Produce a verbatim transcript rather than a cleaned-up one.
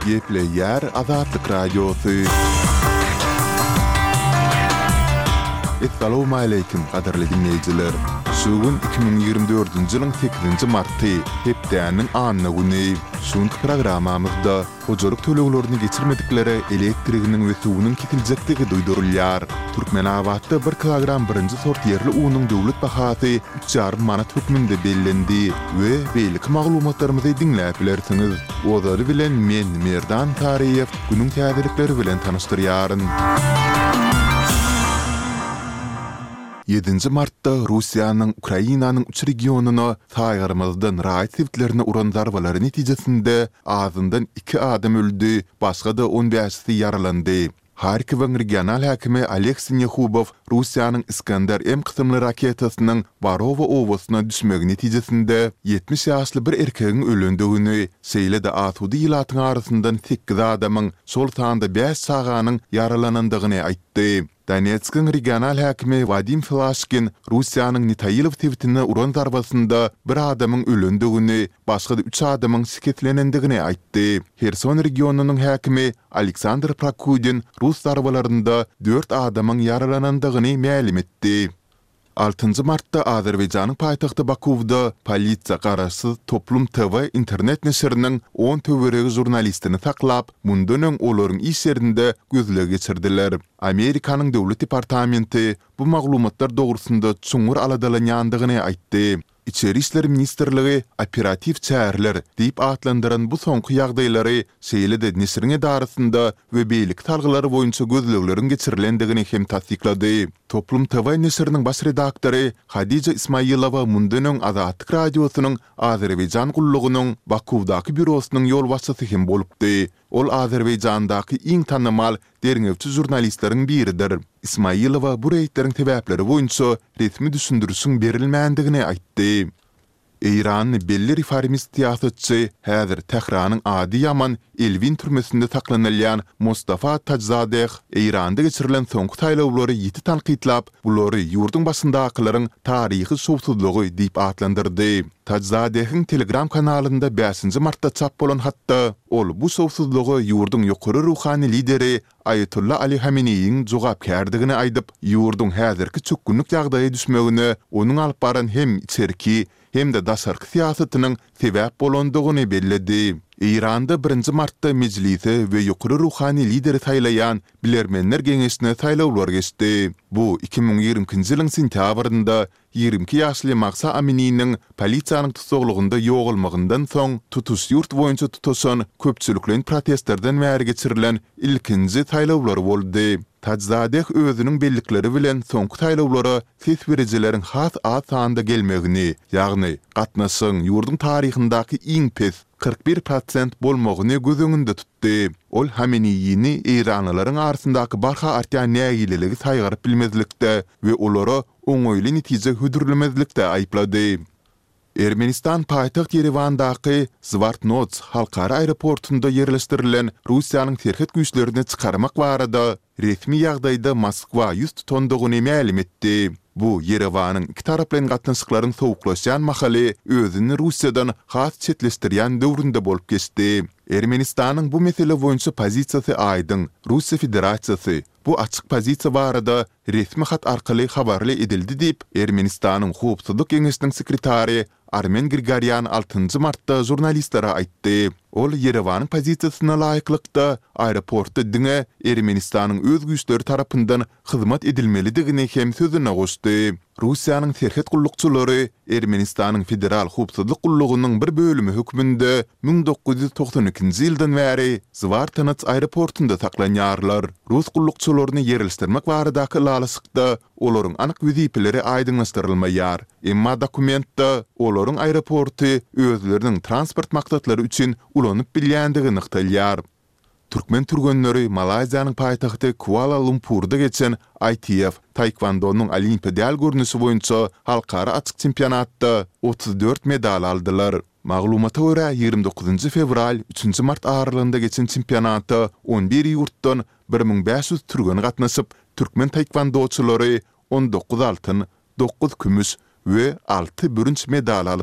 Yeple yer Azatlyk Radiosu. Assalamu alaykum qadarly dinleyijiler. Şugun iki bin ýygrimi dördünji ýylyň sekizinji marty, hepdäniň anyny güni. Şuňky programmamyzda hojalyk töleglerini geçirmedikleri elektriginiň we suwunyň kitiljekdigi duýdurulýar. Türkmenabadda bir kilogram birinji sort ýerli uwunyň döwlet bahasy üç ýarym manat hökmünde bellendi we beýlik maglumatlarymyzy dinläp bilersiňiz. Ozary bilen men Merdan Tariýew günüň täzelikleri bilen tanystyryaryn. yedinji martda Russiýanyň Ukrainanyň üç regionuny taýgarmazdan raýat sewtlerini uran zarbalary netijesinde azyndan iki adam öldü, başga da on beşi ýaralandy. Harkiwň regional häkimi Aleksey Nehubov Russiýanyň Iskandar M kysymly raketasynyň Barovo owasyna düşmegi netijesinde yetmiş ýaşly bir erkegiň ölendigini, şeýle-de asudy ýylatyň arasyndan sekiz adamyň şol tanda beş saganyň yaralanandygyny aýtdy. Donetsk'in regional häkimi Vadim Filashkin Russiýanyň Nitayilov sewtine uran zarbasynda bir adamyň ölendigini, başga da üç adamyň şiketlenendigini aýtdy. Herson regionunyň häkimi Aleksandr Prokudin Rus zarbalarynda dört adamyň yaralanandygyny ma'lum etdi. altynji martda Azerbaýjanyň paýtagty Bakuwda polisiýa garaşsyz Toplum T V internet neşriniň on töweregi jurnalistini taklap, mundan öň olaryň iş ýerinde gözle geçirdiler. Amerikanyň döwlet departamenti bu maglumatlar dogrusynda çuňur aladalanýandygyny aýtdy. İçeri işler Ministerligi operativ çäherler diýip atlandyran bu soňky ýagdaýlary şeýle-de neşriň edarasynda we beýlik talgylary boýunça gözlegleriň geçirilendigini hem tasdiklady. Toplum T V neşriniň baş redaktory Hadija Ismailova mundan öň Azatlyk Radiosynyň Azerbaýjan gullugynyň Bakuwdaky bürosynyň ýol başçysy hem bolupdy. Ol Azerbaýjandaky iň tanymal derňewçi jurnalistleriň biridir. Ismailova bu reýtleriň sebäpleri boýunça resmi düşündürüşiň berilmändigini aýtdy. İran belli reformist siýasatçy häzir Tehranyň Ady Yaman Elvin türmesinde saklanylýan Mustafa Tajzadeh İranda geçirilen soňky taýlawlary ýiti tanqidlap, bulary ýurduň başyndakylaryň taryhy şowsuzlygy diýip atlandyrdy. Tajzadehiň Telegram kanalynda beşinji martda çap bolan hatda ol bu şowsuzlygy ýurduň ýokary ruhany lideri Ayatullah Ali Hameneiň jogapkärdigini aýdyp, ýurduň häzirki çökgünlik ýagdaýy düşmegini onuň alyp baran hem içerki hem de daşarky siýasatynyň sebäp bolandygyny belledi. İranda birinji martda meclisi we ýokary ruhany lideri taýlayan bilermenler geňeşine taýlawlar geçdi. Bu iki bin ýygrimiňji ýylyň sentýabrynda ýygrimi iki ýaşly Mahsa Aminiň polisiýanyň tutsaglygynda ýogalmagyndan soň tutuş ýurt boýunça tutuşan köpçüliklen protestlerden bäri geçirilen ilkinji taýlawlar boldy. Tajzadeh özüniň bellikleri bilen soňky taýlawlara ses berejileriň has az sanda gelmegini, ýagny gatnaşyň ýurduň taryhyndaky iň pes kırk bir prosent bolmagyny gözüňünde tutdy. Ol Hameneýini İranlylaryň arasyndaky barha artýan nägileligi saýgaryp bilmezlikde we olara oňoýly netije hödürlemezlikde aýplady. Ermenistan paýtaxt Yerevandaky Zvartnots halkara aeroportunda ýerleşdirilen Russiýanyň terhet güýçlerini çykarmak barada resmi ýagdaýda Moskwa ýüz tutandygyny ma'lum etdi. Bu Yerewanyň iki tarap bilen gatnaşyklaryň sowuklaşýan mahaly özüni Russiýadan has çetleşdirýän döwründe bolup geçdi. Ermenistanyň bu mesele boýunça pozisiýasy aýdyň. Russiýa Federasiýasy bu açyk pozisiýa barada resmi hat arkaly habarly edildi diýip Ermenistanyň howpsuzlyk geňeşiniň sekretary Armen Grigoryan altynji martda jurnalistlere aýtdy. Ol Yerewanyň pozisiýasyna laýyklykda aeroportda diňe Ermenistanyň öz güýçleri tarapyndan hyzmat edilmelidigini hem sözüne goşdy. Russiýanyň terhet gullukçylary Ermenistanyň federal howpsuzlyk gullugynyň bir bölümi hökmünde bin dokuz ýüz toksan ikinji ýyldan bäri Zvartnots aeroportunda saklanýarlar. Rus gullukçylaryny ýerleşdirmek baradaky lalasykda olaryň anyk wezipleri aýdynlaşdyrylmaýar. Emma dokumentda olaryň aeroporty özleriniň transport maksatlary üçin ulanyp bilýändigini ykdylýar. Türkmen türgenleri Malazyanyň paýtagty Kuala Lumpurda geçen I T F Taekwondo'nun olimpiadal görnüşi boýunça halkara açyk çempionatda otuz dört medal aldylar. Maglumata görä ýygrimi dokuzynji fevral üçünji mart aralygynda geçen çempionatda on bir ýurtdan bir min beş ýüz türgen gatnaşyp, türkmen taekwondo on dokuz altyn, dokuz kümüş we altı bürünç medal alyp